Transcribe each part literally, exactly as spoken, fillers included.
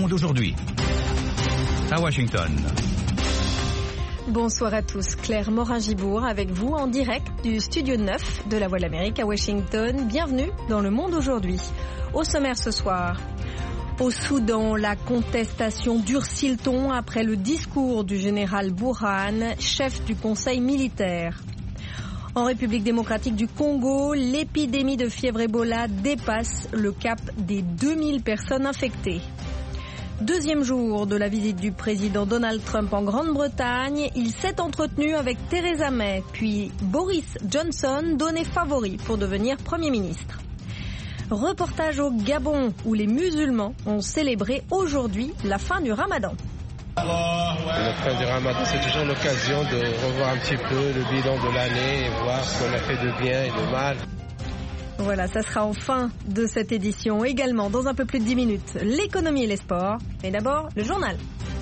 Monde aujourd'hui. À Washington. Bonsoir à tous, Claire Morin-Gibourg avec vous en direct du studio neuf de La Voix de l'Amérique à Washington. Bienvenue dans Le Monde aujourd'hui. Au sommaire ce soir, au Soudan, la contestation durcit le ton après le discours du général Burhan, chef du conseil militaire. En République démocratique du Congo, l'épidémie de fièvre Ebola dépasse le cap des deux mille personnes infectées. Deuxième jour de la visite du président Donald Trump en Grande-Bretagne, il s'est entretenu avec Theresa May, puis Boris Johnson, donné favori pour devenir Premier ministre. Reportage au Gabon, où les musulmans ont célébré aujourd'hui la fin du Ramadan. La fin du Ramadan, c'est toujours l'occasion de revoir un petit peu le bilan de l'année et voir ce qu'on a fait de bien et de mal. Voilà, ça sera en fin de cette édition. Également, dans un peu plus de dix minutes, l'économie et les sports. Mais d'abord, le journal.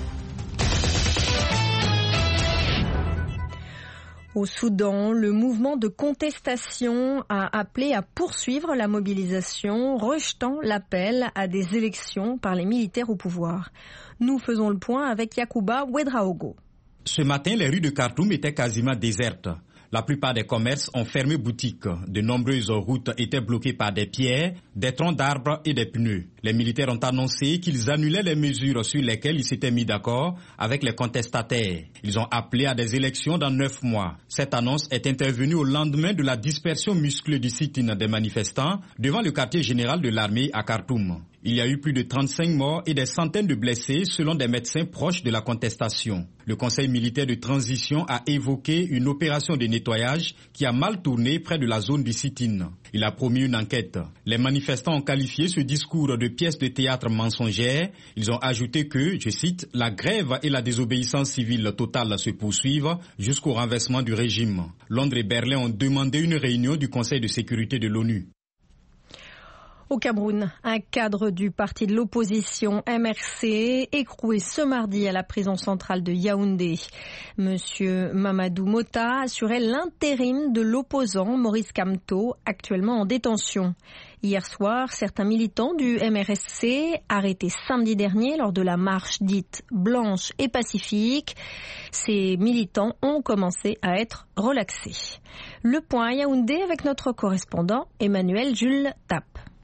Au Soudan, le mouvement de contestation a appelé à poursuivre la mobilisation, rejetant l'appel à des élections par les militaires au pouvoir. Nous faisons le point avec Yacouba Ouedraogo. Ce matin, les rues de Khartoum étaient quasiment désertes. La plupart des commerces ont fermé boutique. De nombreuses routes étaient bloquées par des pierres, des troncs d'arbres et des pneus. Les militaires ont annoncé qu'ils annulaient les mesures sur lesquelles ils s'étaient mis d'accord avec les contestataires. Ils ont appelé à des élections dans neuf mois. Cette annonce est intervenue au lendemain de la dispersion musclée du sit-in des manifestants devant le quartier général de l'armée à Khartoum. Il y a eu plus de trente-cinq morts et des centaines de blessés selon des médecins proches de la contestation. Le conseil militaire de transition a évoqué une opération de nettoyage qui a mal tourné près de la zone du sit-in. Il a promis une enquête. Les manifestants ont qualifié ce discours de pièce de théâtre mensongère. Ils ont ajouté que, je cite, la grève et la désobéissance civile totale se poursuivent jusqu'au renversement du régime. Londres et Berlin ont demandé une réunion du Conseil de sécurité de l'ONU. Au Cameroun, un cadre du parti de l'opposition M R C écroué ce mardi à la prison centrale de Yaoundé. Monsieur Mamadou Mota assurait l'intérim de l'opposant Maurice Kamto, actuellement en détention. Hier soir, certains militants du M R C, arrêtés samedi dernier lors de la marche dite blanche et pacifique, ces militants ont commencé à être relaxés. Le point à Yaoundé avec notre correspondant Emmanuel Jules Tap.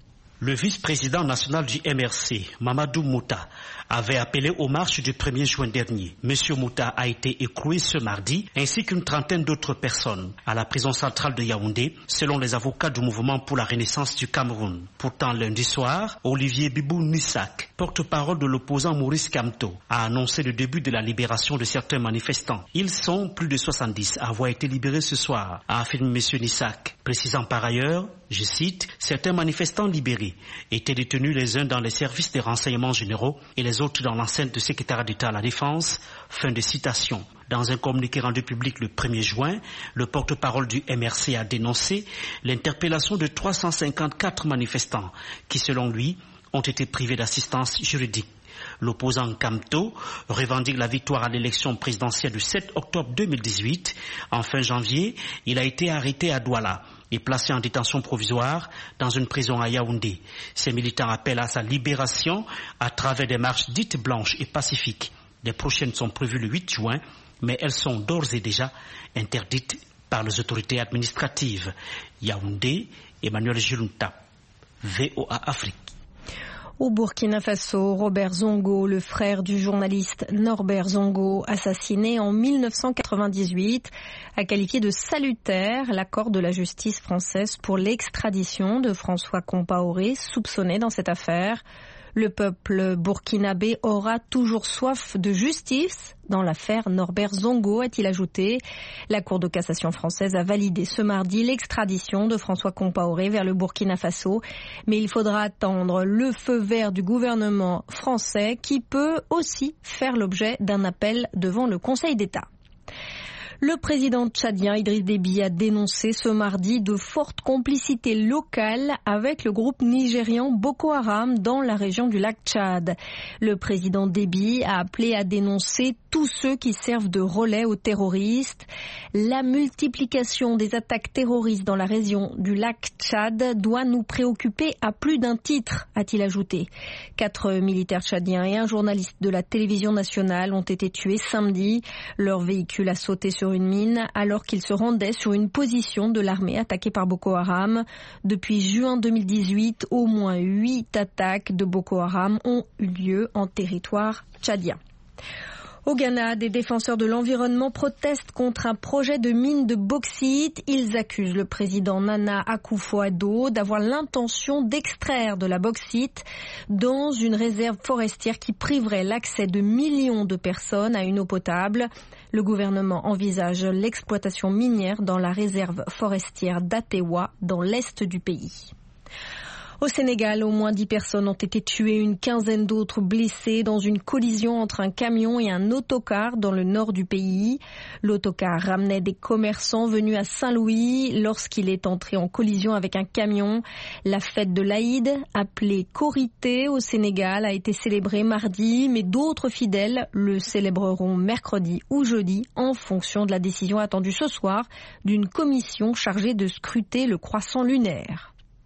Le vice-président national du M R C, Mamadou Mouta, avait appelé aux marches du premier juin dernier. Monsieur Mouta a été écroué ce mardi, ainsi qu'une trentaine d'autres personnes, à la prison centrale de Yaoundé, selon les avocats du mouvement pour la renaissance du Cameroun. Pourtant, lundi soir, Olivier Bibou Nissak, porte-parole de l'opposant Maurice Kamto, a annoncé le début de la libération de certains manifestants. Ils sont plus de soixante-dix à avoir été libérés ce soir, a affirmé monsieur Nissak, précisant par ailleurs, je cite, certains manifestants libérés étaient détenus les uns dans les services des renseignements généraux et les autres dans l'enceinte du secrétariat d'État à la Défense. Fin de citation. Dans un communiqué rendu public le premier juin, le porte-parole du M R C a dénoncé l'interpellation de trois cent cinquante-quatre manifestants qui, selon lui, ont été privés d'assistance juridique. L'opposant Kamto revendique la victoire à l'élection présidentielle du sept octobre deux mille dix-huit. En fin janvier, il a été arrêté à Douala et placé en détention provisoire dans une prison à Yaoundé. Ces militants appellent à sa libération à travers des marches dites blanches et pacifiques. Les prochaines sont prévues le huit juin, mais elles sont d'ores et déjà interdites par les autorités administratives. Yaoundé, Emmanuel Julunta, V O A Afrique. Au Burkina Faso, Robert Zongo, le frère du journaliste Norbert Zongo, assassiné en mille neuf cent quatre-vingt-dix-huit, a qualifié de salutaire l'accord de la justice française pour l'extradition de François Compaoré, soupçonné dans cette affaire. Le peuple burkinabé aura toujours soif de justice dans l'affaire Norbert Zongo, a-t-il ajouté. La Cour de cassation française a validé ce mardi l'extradition de François Compaoré vers le Burkina Faso, mais il faudra attendre le feu vert du gouvernement français qui peut aussi faire l'objet d'un appel devant le Conseil d'État. Le président tchadien Idriss Déby a dénoncé ce mardi de fortes complicités locales avec le groupe nigérian Boko Haram dans la région du lac Tchad. Le président Déby a appelé à dénoncer tous ceux qui servent de relais aux terroristes. La multiplication des attaques terroristes dans la région du lac Tchad doit nous préoccuper à plus d'un titre, a-t-il ajouté. Quatre militaires tchadiens et un journaliste de la télévision nationale ont été tués samedi. Leur véhicule a sauté sur une mine alors qu'ils se rendaient sur une position de l'armée attaquée par Boko Haram. Depuis juin deux mille dix-huit, au moins huit attaques de Boko Haram ont eu lieu en territoire tchadien. Au Ghana, des défenseurs de l'environnement protestent contre un projet de mine de bauxite. Ils accusent le président Nana Akufo-Addo d'avoir l'intention d'extraire de la bauxite dans une réserve forestière qui priverait l'accès de millions de personnes à une eau potable. Le gouvernement envisage l'exploitation minière dans la réserve forestière d'Atewa, dans l'est du pays. Au Sénégal, au moins dix personnes ont été tuées, une quinzaine d'autres blessées dans une collision entre un camion et un autocar dans le nord du pays. L'autocar ramenait des commerçants venus à Saint-Louis lorsqu'il est entré en collision avec un camion. La fête de l'Aïd, appelée Korité au Sénégal, a été célébrée mardi, mais d'autres fidèles le célébreront mercredi ou jeudi en fonction de la décision attendue ce soir d'une commission chargée de scruter le croissant lunaire.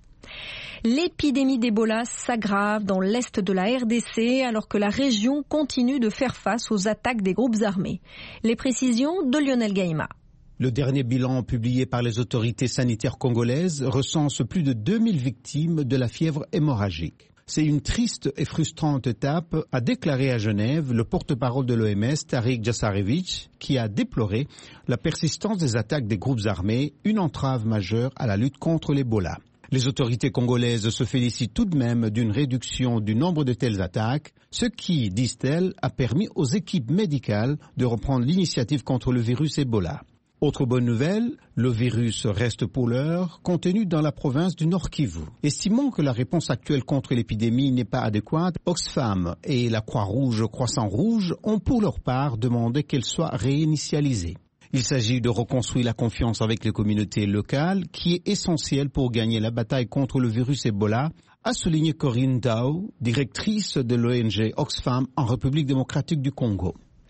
L'épidémie d'Ebola s'aggrave dans l'est de la R D C alors que la région continue de faire face aux attaques des groupes armés. Les précisions de Lionel Gaïma. Le dernier bilan publié par les autorités sanitaires congolaises recense plus de deux mille victimes de la fièvre hémorragique. C'est une triste et frustrante étape, a déclaré à Genève le porte-parole de l'O M S, Tarik Jasarevic, qui a déploré la persistance des attaques des groupes armés, une entrave majeure à la lutte contre l'Ebola. Les autorités congolaises se félicitent tout de même d'une réduction du nombre de telles attaques, ce qui, disent-elles, a permis aux équipes médicales de reprendre l'initiative contre le virus Ebola. Autre bonne nouvelle, le virus reste pour l'heure contenu dans la province du Nord Kivu. Estimant que la réponse actuelle contre l'épidémie n'est pas adéquate, Oxfam et la Croix-Rouge Croissant-Rouge ont pour leur part demandé qu'elle soit réinitialisée. Il s'agit de reconstruire la confiance avec les communautés locales, qui est essentielle pour gagner la bataille contre le virus Ebola, a souligné Corinne Dao, directrice de l'O N G Oxfam en République démocratique du Congo.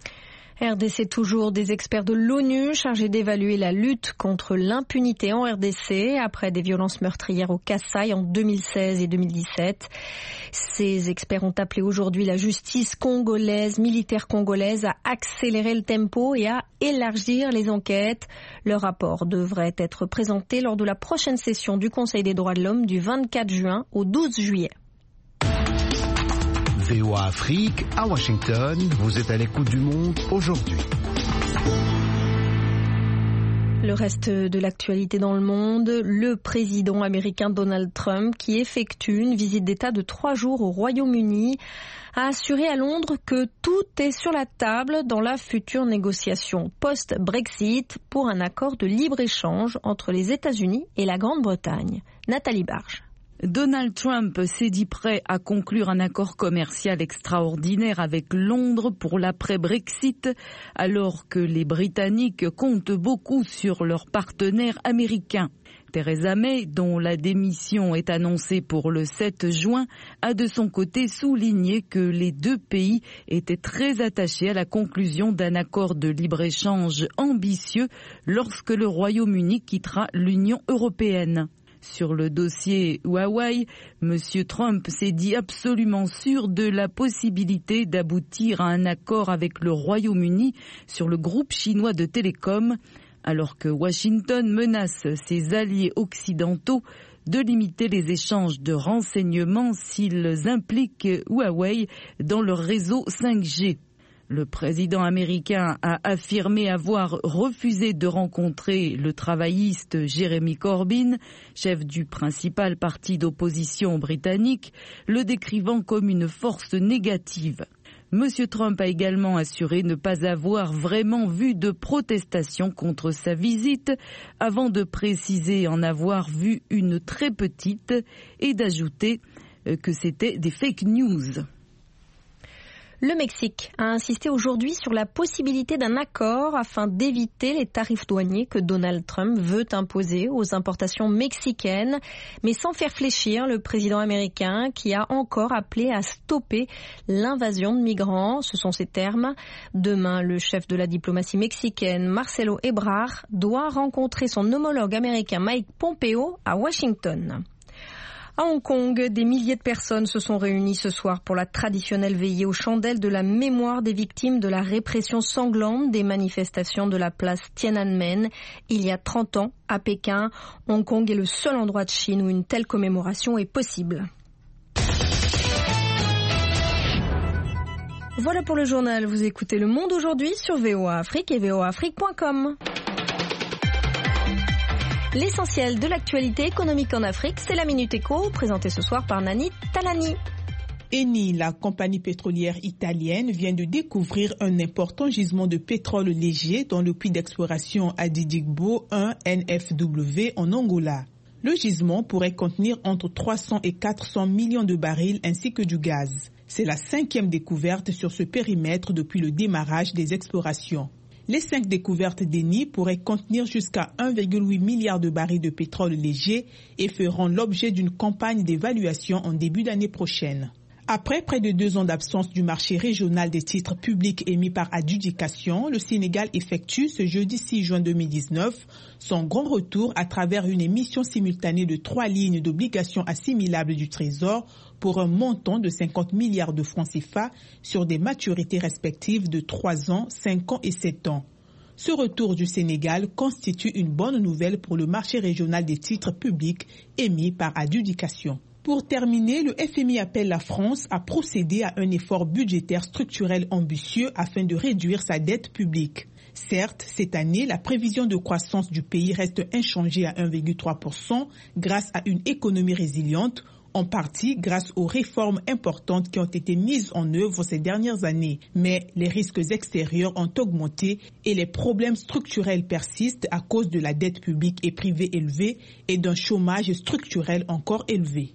R D C toujours, des experts de l'ONU chargés d'évaluer la lutte contre l'impunité en R D C après des violences meurtrières au Kasaï en deux mille seize et deux mille dix-sept. Ces experts ont appelé aujourd'hui la justice congolaise, militaire congolaise, à accélérer le tempo et à élargir les enquêtes. Leur rapport devrait être présenté lors de la prochaine session du Conseil des droits de l'homme du vingt-quatre juin au douze juillet. V O A Afrique, à Washington, vous êtes à l'écoute du monde aujourd'hui. Le reste de l'actualité dans le monde, le président américain Donald Trump, qui effectue une visite d'État de trois jours au Royaume-Uni, a assuré à Londres que tout est sur la table dans la future négociation post-Brexit pour un accord de libre-échange entre les États-Unis et la Grande-Bretagne. Nathalie Barge. Donald Trump s'est dit prêt à conclure un accord commercial extraordinaire avec Londres pour l'après-Brexit, alors que les Britanniques comptent beaucoup sur leurs partenaires américains. Theresa May, dont la démission est annoncée pour le sept juin, a de son côté souligné que les deux pays étaient très attachés à la conclusion d'un accord de libre-échange ambitieux lorsque le Royaume-Uni quittera l'Union européenne. Sur le dossier Huawei, M. Trump s'est dit absolument sûr de la possibilité d'aboutir à un accord avec le Royaume-Uni sur le groupe chinois de télécom, alors que Washington menace ses alliés occidentaux de limiter les échanges de renseignements s'ils impliquent Huawei dans leur réseau cinq G. Le président américain a affirmé avoir refusé de rencontrer le travailliste Jeremy Corbyn, chef du principal parti d'opposition britannique, le décrivant comme une force négative. M. Trump a également assuré ne pas avoir vraiment vu de protestation contre sa visite, avant de préciser en avoir vu une très petite et d'ajouter que c'était des fake news. Le Mexique a insisté aujourd'hui sur la possibilité d'un accord afin d'éviter les tarifs douaniers que Donald Trump veut imposer aux importations mexicaines, mais sans faire fléchir le président américain qui a encore appelé à stopper l'invasion de migrants. Ce sont ses termes. Demain, le chef de la diplomatie mexicaine, Marcelo Ebrard, doit rencontrer son homologue américain Mike Pompeo à Washington. À Hong Kong, des milliers de personnes se sont réunies ce soir pour la traditionnelle veillée aux chandelles de la mémoire des victimes de la répression sanglante des manifestations de la place Tiananmen il y a trente ans à Pékin. Hong Kong est le seul endroit de Chine où une telle commémoration est possible. Voilà pour le journal. Vous écoutez Le Monde aujourd'hui sur V O A Afrique et V O A Afrique point com. L'essentiel de l'actualité économique en Afrique, c'est la Minute Éco, présentée ce soir par Nani Talani. Eni, la compagnie pétrolière italienne, vient de découvrir un important gisement de pétrole léger dans le puits d'exploration Adidigbo un N F W en Angola. Le gisement pourrait contenir entre trois cents et quatre cents millions de barils ainsi que du gaz. C'est la cinquième découverte sur ce périmètre depuis le démarrage des explorations. Les cinq découvertes d'Eni pourraient contenir jusqu'à un virgule huit milliard de barils de pétrole léger et feront l'objet d'une campagne d'évaluation en début d'année prochaine. Après près de deux ans d'absence du marché régional des titres publics émis par adjudication, le Sénégal effectue ce jeudi six juin deux mille dix-neuf son grand retour à travers une émission simultanée de trois lignes d'obligations assimilables du Trésor pour un montant de cinquante milliards de francs C F A sur des maturités respectives de trois ans, cinq ans et sept ans. Ce retour du Sénégal constitue une bonne nouvelle pour le marché régional des titres publics émis par adjudication. Pour terminer, le F M I appelle la France à procéder à un effort budgétaire structurel ambitieux afin de réduire sa dette publique. Certes, cette année, la prévision de croissance du pays reste inchangée à un virgule trois pour cent grâce à une économie résiliente, en partie grâce aux réformes importantes qui ont été mises en œuvre ces dernières années. Mais les risques extérieurs ont augmenté et les problèmes structurels persistent à cause de la dette publique et privée élevée et d'un chômage structurel encore élevé.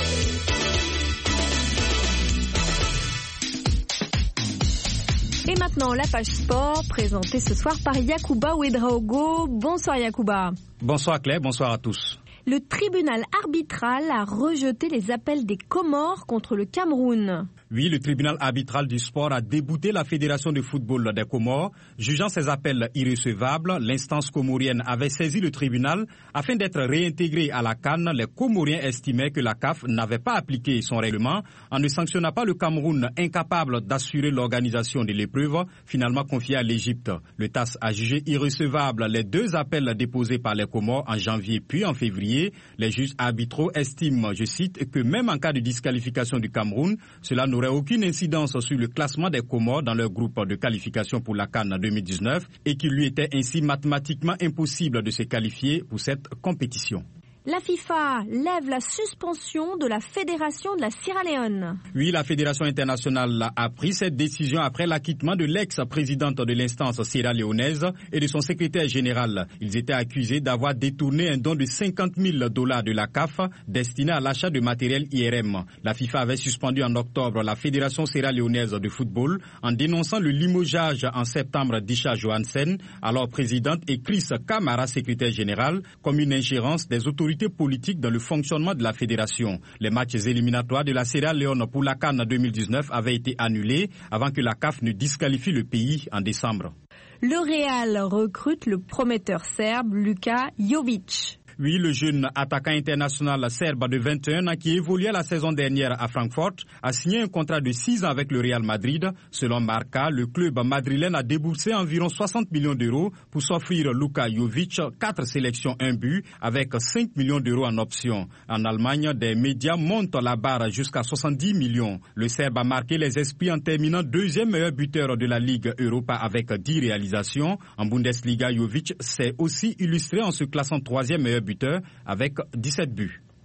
Et maintenant, la page sport, présentée ce soir par Yacouba Ouedraogo. Bonsoir Yacouba. Bonsoir Claire, bonsoir à tous. Le tribunal arbitral a rejeté les appels des Comores contre le Cameroun. Oui, le tribunal arbitral du sport a débouté la Fédération de football des Comores, jugeant ces appels irrecevables. L'instance comorienne avait saisi le tribunal afin d'être réintégré à la CAN. Les Comoriens estimaient que la C A F n'avait pas appliqué son règlement en ne sanctionnant pas le Cameroun incapable d'assurer l'organisation de l'épreuve, finalement confiée à l'Égypte. Le T A S a jugé irrecevables les deux appels déposés par les Comores en janvier puis en février. Les juges arbitraux estiment, je cite, que même en cas de disqualification du Cameroun, cela n'aurait aucune incidence sur le classement des Comores dans leur groupe de qualification pour la CAN deux mille dix-neuf et qu'il lui était ainsi mathématiquement impossible de se qualifier pour cette compétition. La FIFA lève la suspension de la Fédération de la Sierra Leone. Oui, la Fédération internationale a pris cette décision après l'acquittement de l'ex-présidente de l'instance sierra-léonaise et de son secrétaire général. Ils étaient accusés d'avoir détourné un don de cinquante mille dollars de la C A F destiné à l'achat de matériel I R M. La FIFA avait suspendu en octobre la Fédération sierra-léonaise de football en dénonçant le limogeage en septembre d'Isha Johansen, alors présidente, et Chris Kamara, secrétaire général, comme une ingérence des autorités politique dans le fonctionnement de la fédération. Les matchs éliminatoires de la Sierra Leone pour la CAN deux mille dix-neuf avaient été annulés avant que la C A F ne disqualifie le pays en décembre. Le Real recrute le prometteur serbe Luka Jovic. Oui, le jeune attaquant international serbe de vingt et un ans qui évoluait la saison dernière à Francfort a signé un contrat de six ans avec le Real Madrid. Selon Marca, le club madrilène a déboursé environ soixante millions d'euros pour s'offrir Luka Jovic, quatre sélections, un but, avec cinq millions d'euros en option. En Allemagne, des médias montent la barre jusqu'à soixante-dix millions. Le Serbe a marqué les esprits en terminant deuxième meilleur buteur de la Ligue Europa avec dix réalisations. En Bundesliga, Jovic s'est aussi illustré en se classant troisième meilleur buteur avec dix-sept buts.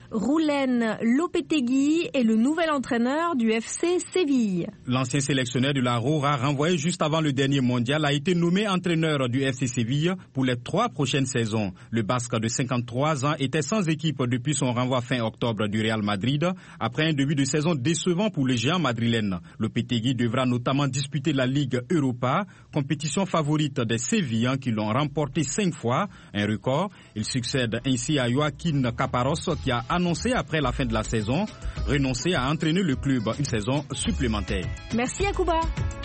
Roulen Lopetegui est le nouvel entraîneur du F C Séville. L'ancien sélectionneur de la Roja, renvoyé juste avant le dernier mondial, a été nommé entraîneur du F C Séville pour les trois prochaines saisons. Le Basque de cinquante-trois ans était sans équipe depuis son renvoi fin octobre du Real Madrid, après un début de saison décevant pour le géant madrilène. Lopetegui devra notamment disputer la Ligue Europa, compétition favorite des Sévillans qui l'ont remporté cinq fois, un record. Il succède ainsi à Joaquín Caparros qui a annoncé après la fin de la saison renoncer à entraîner le club une saison supplémentaire. Merci Yacouba.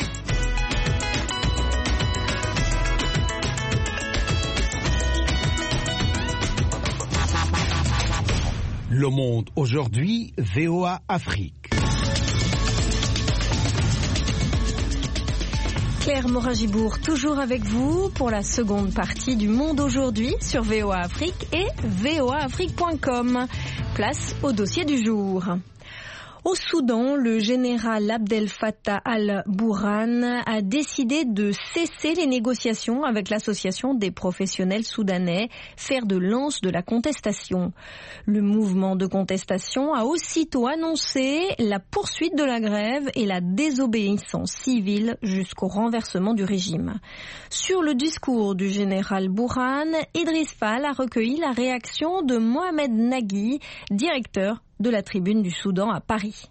Le Monde aujourd'hui, V O A Afrique. Claire Morin-Gibour, toujours avec vous pour la seconde partie du Monde aujourd'hui sur V O A Afrique et V O A Afrique point com. Place au dossier du jour. Au Soudan, le général Abdel Fattah al-Burhan a décidé de cesser les négociations avec l'association des professionnels soudanais, fer de lance de la contestation. Le mouvement de contestation a aussitôt annoncé la poursuite de la grève et la désobéissance civile jusqu'au renversement du régime. Sur le discours du général Burhan, Idriss Fall a recueilli la réaction de Mohamed Nagui, directeur de la Tribune du Soudan à Paris.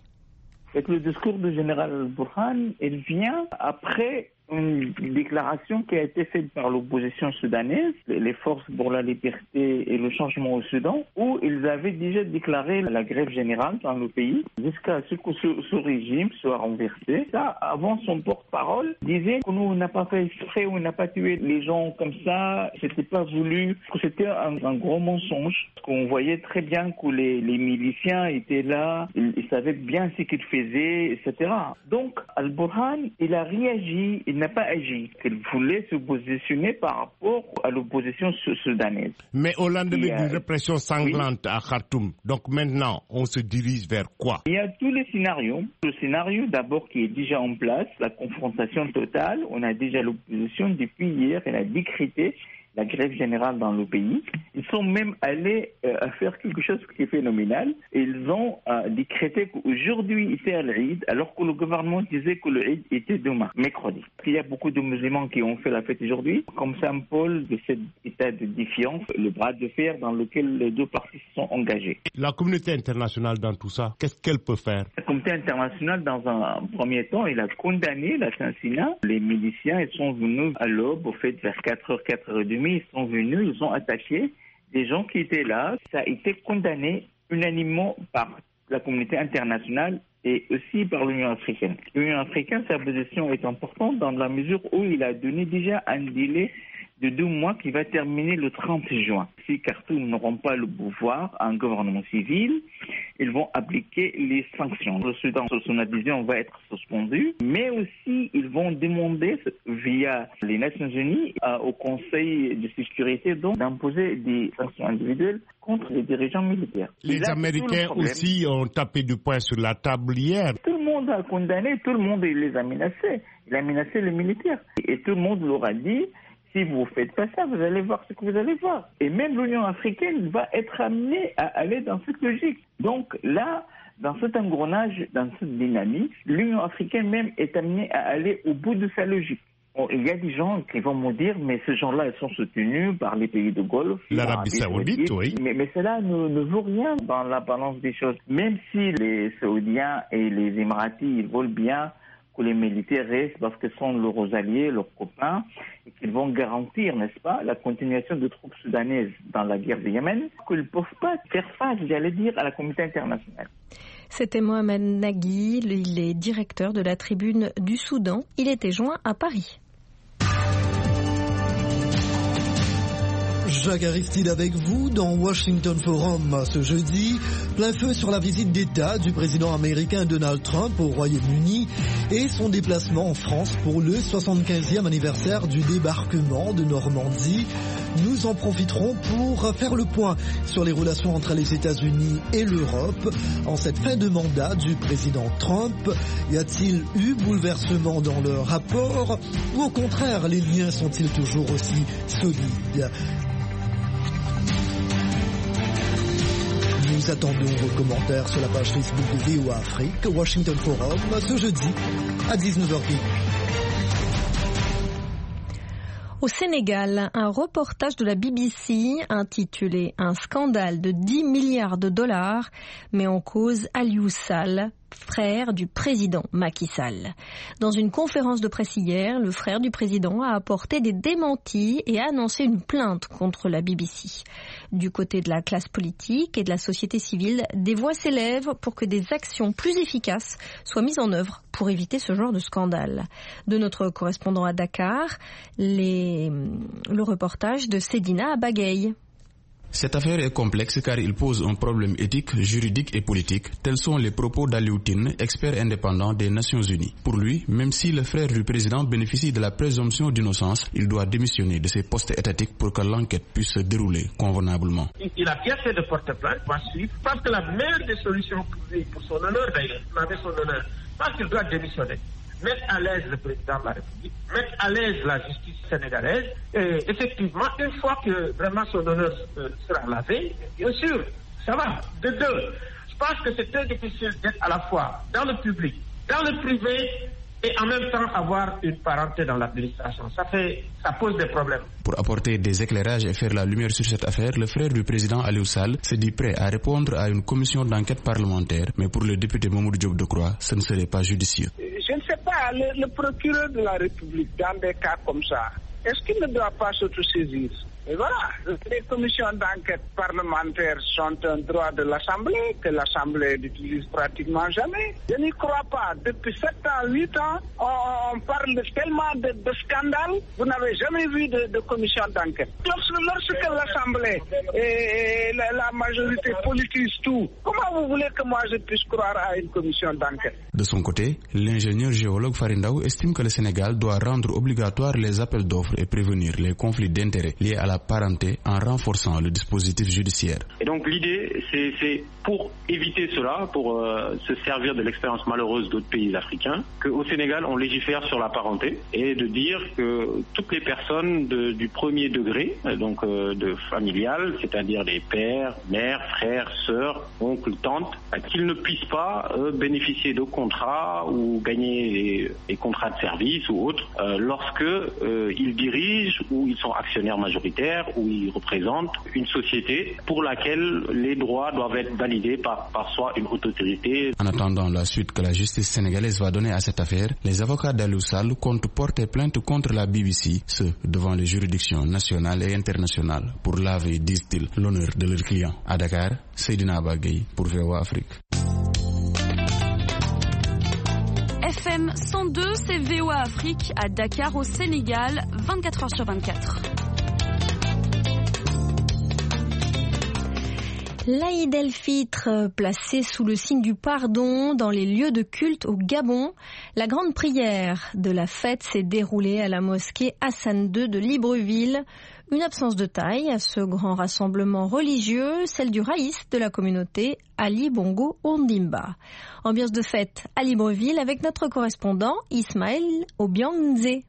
Le discours du général Burhan, il vient après une déclaration qui a été faite par l'opposition soudanaise, les forces pour la liberté et le changement au Soudan, où ils avaient déjà déclaré la grève générale dans le pays jusqu'à ce que ce, ce régime soit renversé. Ça, avant, son porte-parole disait que nous, on n'a pas fait exprès, on n'a pas tué les gens comme ça, c'était pas voulu, que c'était un, un gros mensonge. On voyait très bien que les, les miliciens étaient là, ils, ils savaient bien ce qu'ils faisaient, et cetera. Donc, Al-Burhan, il a réagi, il n'a pas agi. Il voulait se positionner par rapport à l'opposition soudanaise. Mais au lendemain d'une répression sanglante oui. à Khartoum, donc maintenant, on se dirige vers quoi? Il y a tous les scénarios. Le scénario d'abord qui est déjà en place, la confrontation totale. On a déjà l'opposition depuis hier, elle a décrété la grève générale dans le pays. Ils sont même allés euh, à faire quelque chose qui est phénoménal. Ils ont euh, décrété qu'aujourd'hui c'est l'Eid, alors que le gouvernement disait que l'Eid était demain, mercredi. Il y a beaucoup de musulmans qui ont fait la fête aujourd'hui, comme symbole de cet état de défiance, le bras de fer dans lequel les deux parties se sont engagées. La communauté internationale dans tout ça, qu'est-ce qu'elle peut faire? La communauté internationale, dans un premier temps, elle a condamné l'assassinat. Les miliciens, ils sont venus à l'aube, au fait, vers quatre heures, quatre heures trente. Ils sont venus, ils ont attaqué des gens qui étaient là. Ça a été condamné unanimement par la communauté internationale et aussi par l'Union africaine. L'Union africaine, sa position est importante dans la mesure où il a donné déjà un délai de deux mois qui va terminer le trente juin. Si Khartoum n'auront pas le pouvoir, un gouvernement civil, ils vont appliquer les sanctions. Le Soudan, son adhésion va être suspendue, mais aussi ils vont demander via les Nations Unies euh, au Conseil de sécurité donc d'imposer des sanctions individuelles contre les dirigeants militaires. Les là, Américains aussi ont tapé du poing sur la table hier. Tout le monde a condamné, tout le monde les a menacés. Il a menacé les militaires. Et tout le monde leur a dit, si vous ne faites pas ça, vous allez voir ce que vous allez voir. Et même l'Union africaine va être amenée à aller dans cette logique. Donc là, dans cet engrenage, dans cette dynamique, l'Union africaine même est amenée à aller au bout de sa logique. Bon, il y a des gens qui vont me dire, mais ces gens-là, ils sont soutenus par les pays de Golfe. L'Arabie Saoudite, oui. Mais, mais cela ne, ne vaut rien dans la balance des choses. Même si les Saoudiens et les Émiratis, ils veulent bien que les militaires restent parce que ce sont leurs alliés, leurs copains, et qu'ils vont garantir, n'est-ce pas, la continuation de troupes soudanaises dans la guerre du Yémen, qu'ils ne peuvent pas faire face, j'allais dire, à la communauté internationale. C'était Mohamed Nagui, il est directeur de la Tribune du Soudan. Il était joint à Paris. Jacques Aristide avec vous dans Washington Forum ce jeudi. Plein feu sur la visite d'État du président américain Donald Trump au Royaume-Uni et son déplacement en France pour le soixante-quinzième anniversaire du débarquement de Normandie. Nous en profiterons pour faire le point sur les relations entre les États-Unis et l'Europe en cette fin de mandat du président Trump. Y a-t-il eu bouleversement dans leur rapport ou au contraire les liens sont-ils toujours aussi solides ? Nous Nous attendons vos commentaires sur la page Facebook de V O A Afrique, Washington Forum, ce jeudi à dix-neuf heures pile. Au Sénégal, un reportage de la B B C intitulé « Un scandale de dix milliards de dollars » met en cause Aliou Sall, frère du président Macky Sall. Dans une conférence de presse hier, le frère du président a apporté des démentis et a annoncé une plainte contre la B B C. Du côté de la classe politique et de la société civile, des voix s'élèvent pour que des actions plus efficaces soient mises en œuvre pour éviter ce genre de scandale. De notre correspondant à Dakar, les... le reportage de Sedina Abagaye. Cette affaire est complexe car il pose un problème éthique, juridique et politique. Tels sont les propos d'Aliou Tine, expert indépendant des Nations Unies. Pour lui, même si le frère du président bénéficie de la présomption d'innocence, il doit démissionner de ses postes étatiques pour que l'enquête puisse se dérouler convenablement. Il a bien fait de porter plainte, va suivre, parce que la meilleure des solutions pour lui, pour son honneur d'ailleurs, avec son honneur, parce qu'il doit démissionner. Mettre à l'aise le président de la République, mettre à l'aise la justice sénégalaise, et effectivement, une fois que vraiment son honneur euh, sera lavé, bien sûr, ça va. De deux, je pense que c'est très difficile d'être à la fois dans le public, dans le privé, et en même temps avoir une parenté dans l'administration. Ça fait, ça pose des problèmes. Pour apporter des éclairages et faire la lumière sur cette affaire, le frère du président Aliou Sall se dit prêt à répondre à une commission d'enquête parlementaire, mais pour le député Mamoudou Diop Decroix, ce ne serait pas judicieux. Je ne sais pas, le, le procureur de la République, dans des cas comme ça, est-ce qu'il ne doit pas s'autosaisir? Et voilà, les commissions d'enquête parlementaires sont un droit de l'Assemblée, que l'Assemblée n'utilise pratiquement jamais. Je n'y crois pas. Depuis sept ans, huit ans, on, on parle tellement de, de scandales. Vous n'avez jamais vu de, de commission d'enquête. Lorsque, lorsque l'Assemblée et, et la, la majorité politise tout, comment vous voulez que moi je puisse croire à une commission d'enquête? De son côté, l'ingénieur géologue Farindaou estime que le Sénégal doit rendre obligatoire les appels d'offres et prévenir les conflits d'intérêts liés à la parenté en renforçant le dispositif judiciaire. Et donc l'idée, c'est, c'est pour éviter cela, pour euh, se servir de l'expérience malheureuse d'autres pays africains, qu'au Sénégal, on légifère sur la parenté et de dire que toutes les personnes de, du premier degré, donc euh, de familial, c'est-à-dire les pères, mères, frères, sœurs, oncles, tantes, qu'ils ne puissent pas euh, bénéficier de contrats ou gagner des, des contrats de service ou autres euh, lorsque euh, ils dirigent ou ils sont actionnaires majoritaires où ils représentent une société pour laquelle les droits doivent être validés par, par soit une autorité. En attendant la suite que la justice sénégalaise va donner à cette affaire, les avocats d'Aliou Sall comptent porter plainte contre la B B C, ce devant les juridictions nationales et internationales, pour laver, disent-ils, l'honneur de leurs clients. À Dakar, Seydina Abagaye pour V O A Afrique. F M cent deux, c'est V O A Afrique à Dakar au Sénégal, vingt-quatre heures sur vingt-quatre. L'Aïd el-Fitr, placé sous le signe du pardon dans les lieux de culte au Gabon, la grande prière de la fête s'est déroulée à la mosquée Hassan deux de Libreville. Une absence de taille à ce grand rassemblement religieux, celle du raïs de la communauté Ali Bongo Ondimba. Ambiance de fête à Libreville avec notre correspondant Ismaël Obiangze.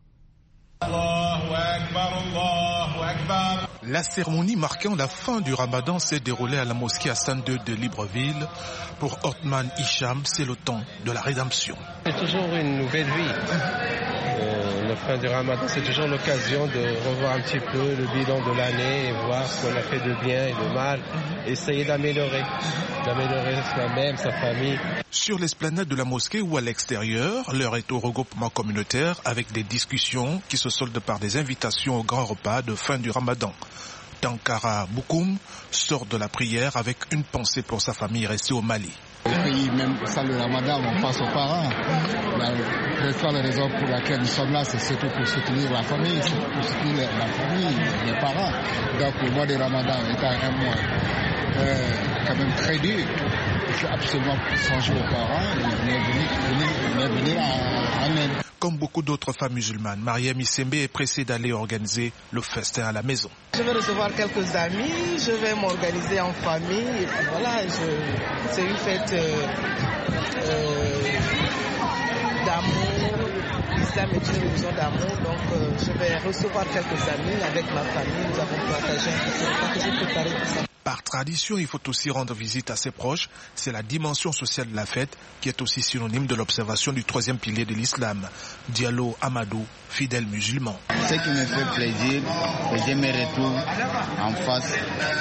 La cérémonie marquant la fin du ramadan s'est déroulée à la mosquée Hassan deux de Libreville. Pour Othman Hicham, c'est le temps de la rédemption. C'est toujours une nouvelle vie. Euh, la fin du ramadan, c'est toujours l'occasion de revoir un petit peu le bilan de l'année et voir ce qu'on a fait de bien et de mal. Essayer d'améliorer, d'améliorer soi-même, sa famille. Sur l'esplanade de la mosquée ou à l'extérieur, l'heure est au regroupement communautaire avec des discussions qui se soldent par des invitations au grand repas de fin du ramadan. Tankara Boukoum sort de la prière avec une pensée pour sa famille restée au Mali. Le pays, même ça, le ramadan, on passe aux parents. La principale raison pour laquelle nous sommes là, c'est surtout pour soutenir la famille, c'est pour soutenir la famille, les parents. Donc le mois de ramadan étant un mois euh, quand même très dur, il faut absolument songer aux parents et venir, venir, venir, venir en aide. Comme beaucoup d'autres femmes musulmanes, Mariam Issembe est pressée d'aller organiser le festin à la maison. Je vais recevoir quelques amis, je vais m'organiser en famille et puis voilà, je, c'est une fête euh, euh, d'amour. L'islam est une religion d'amour, donc euh, je vais recevoir quelques amis avec ma famille. Nous avons partagé un peu de temps que j'ai préparé tout ça. Par tradition, il faut aussi rendre visite à ses proches. C'est la dimension sociale de la fête qui est aussi synonyme de l'observation du troisième pilier de l'islam. Diallo Amadou, fidèle musulman. Ce qui me fait plaisir, c'est que je me retrouve en face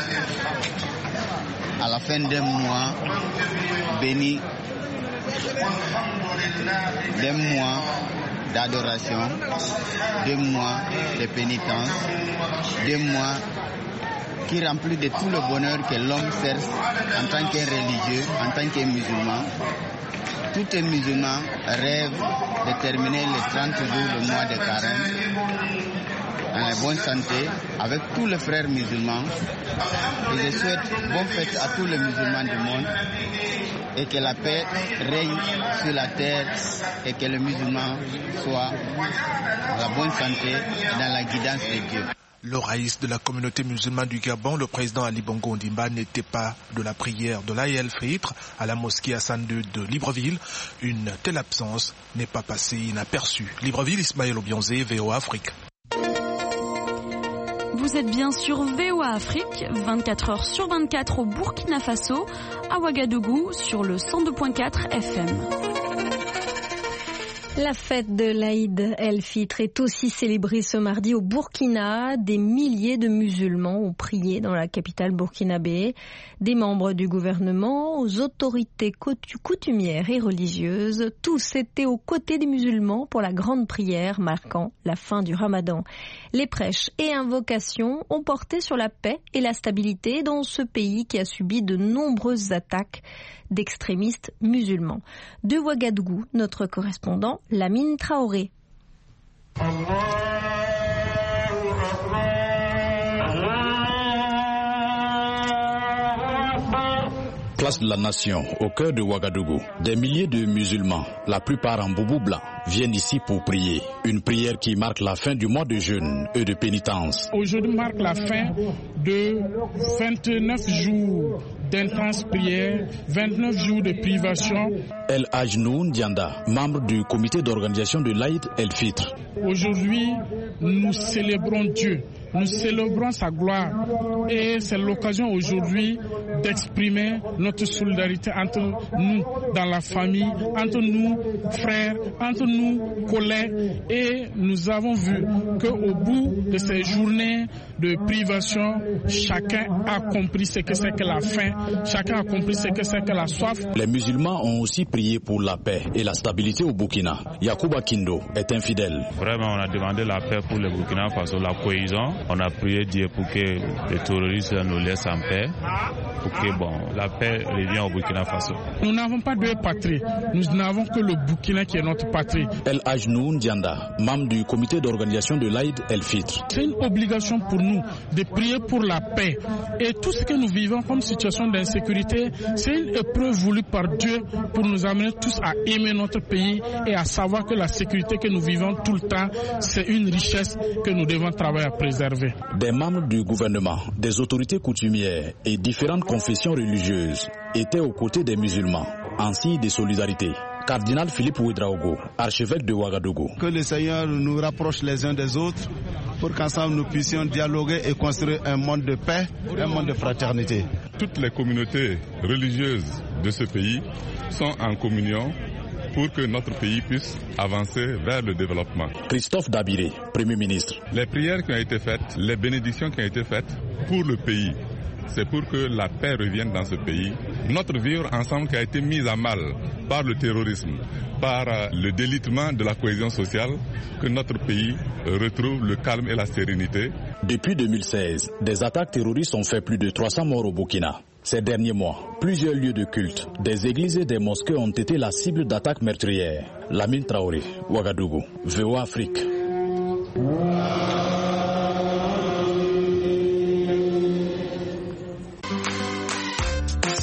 à la fin d'un mois béni, d'un mois d'adoration, deux mois de pénitence, deux mois qui remplit de tout le bonheur que l'homme cherche en tant que religieux, en tant que musulman. Tout un musulman rêve de terminer les trente jours du mois de carême en la bonne santé avec tous les frères musulmans. Et je souhaite bonne fête à tous les musulmans du monde et que la paix règne sur la terre et que le musulman soit en la bonne santé et dans la guidance de Dieu. Le raïs de la communauté musulmane du Gabon, le président Ali Bongo Ondimba, n'était pas de la prière de l'Aïd el-Fitr à la mosquée Hassan deux de Libreville. Une telle absence n'est pas passée inaperçue. Libreville, Ismaël Obionzé, V O A Afrique. Vous êtes bien sur V O A Afrique, vingt-quatre heures sur vingt-quatre au Burkina Faso, à Ouagadougou sur le cent deux virgule quatre F M. La fête de l'Aïd el-Fitr est aussi célébrée ce mardi au Burkina. Des milliers de musulmans ont prié dans la capitale burkinabé. Des membres du gouvernement aux autorités coutumières et religieuses. Tous étaient aux côtés des musulmans pour la grande prière marquant la fin du Ramadan. Les prêches et invocations ont porté sur la paix et la stabilité dans ce pays qui a subi de nombreuses attaques d'extrémistes musulmans. De Ouagadougou, notre correspondant Lamine Traoré. Place de la Nation, au cœur de Ouagadougou. Des milliers de musulmans, la plupart en boubou blanc, viennent ici pour prier. Une prière qui marque la fin du mois de jeûne et de pénitence. Aujourd'hui marque la fin de vingt-neuf jours d'intense prière, vingt-neuf jours de privation. El Ajnoun Dianda, membre du comité d'organisation de l'Aïd el-Fitr. Aujourd'hui, nous célébrons Dieu, nous célébrons sa gloire et c'est l'occasion aujourd'hui d'exprimer notre solidarité entre nous dans la famille, entre nous frères, entre nous collègues et nous avons vu qu'au bout de ces journées de privation, chacun a compris ce que c'est que la faim. Chacun a compris ce que c'est que la soif. Les musulmans ont aussi prié pour la paix et la stabilité au Burkina. Yacouba Kindo est infidèle. Vraiment, on a demandé la paix pour le Burkina Faso, la cohésion. On a prié Dieu pour que les terroristes nous laissent en paix, pour que bon, la paix revienne au Burkina Faso. Nous n'avons pas deux patries. Nous n'avons que le Burkina qui est notre patrie. El Ajnoun Dianda, membre du comité d'organisation de l'Aïd el-Fitr. C'est une obligation pour nous de prier pour la paix. Et tout ce que nous vivons comme situation d'insécurité, c'est une épreuve voulue par Dieu pour nous amener tous à aimer notre pays et à savoir que la sécurité que nous vivons tout le temps, c'est une richesse que nous devons travailler à préserver. Des membres du gouvernement, des autorités coutumières et différentes confessions religieuses étaient aux côtés des musulmans, en signe de solidarité. Cardinal Philippe Ouedraogo, archevêque de Ouagadougou. Que le Seigneur nous rapproche les uns des autres pour qu'ensemble nous puissions dialoguer et construire un monde de paix, un monde de fraternité. Toutes les communautés religieuses de ce pays sont en communion pour que notre pays puisse avancer vers le développement. Christophe Dabiré, Premier ministre. Les prières qui ont été faites, les bénédictions qui ont été faites pour le pays, c'est pour que la paix revienne dans ce pays. Notre vivre ensemble qui a été mise à mal par le terrorisme, par le délitement de la cohésion sociale, que notre pays retrouve le calme et la sérénité. Depuis deux mille seize, des attaques terroristes ont fait plus de trois cents morts au Burkina. Ces derniers mois, plusieurs lieux de culte, des églises et des mosquées ont été la cible d'attaques meurtrières. Lamine Traoré, Ouagadougou, V O A Afrique.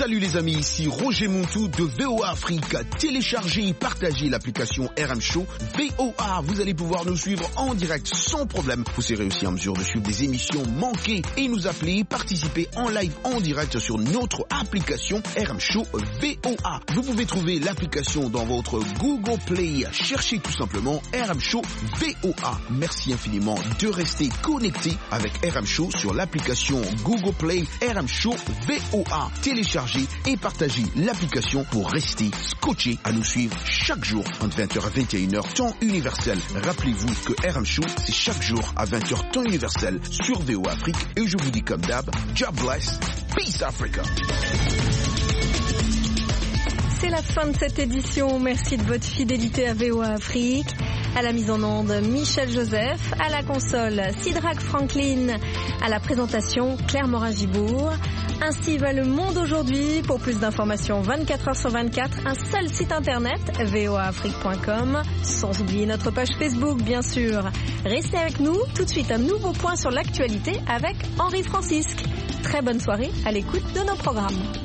Salut les amis, ici Roger Montou de V O A Afrique. Téléchargez et partagez l'application R M Show V O A. Vous allez pouvoir nous suivre en direct sans problème. Vous serez aussi en mesure de suivre des émissions manquées et nous appeler, participer en live en direct sur notre application R M Show V O A. Vous pouvez trouver l'application dans votre Google Play. Cherchez tout simplement R M Show V O A. Merci infiniment de rester connecté avec R M Show sur l'application Google Play R M Show V O A. Téléchargez et partagez l'application pour rester scotché à nous suivre chaque jour entre vingt heures à vingt et une heures temps universel. Rappelez-vous que R M Show c'est chaque jour à vingt heures temps universel sur V O A Afrique et je vous dis comme d'hab, God bless, peace Africa. C'est la fin de cette édition. Merci de votre fidélité à V O A Afrique. À la mise en onde, Michel Joseph. À la console, Sidrak Franklin. À la présentation, Claire Morin-Gibourg. Ainsi va le monde aujourd'hui. Pour plus d'informations, vingt-quatre heures sur vingt-quatre, un seul site internet, v o a afrique point com. Sans oublier notre page Facebook, bien sûr. Restez avec nous. Tout de suite, un nouveau point sur l'actualité avec Henri Francisque. Très bonne soirée à l'écoute de nos programmes.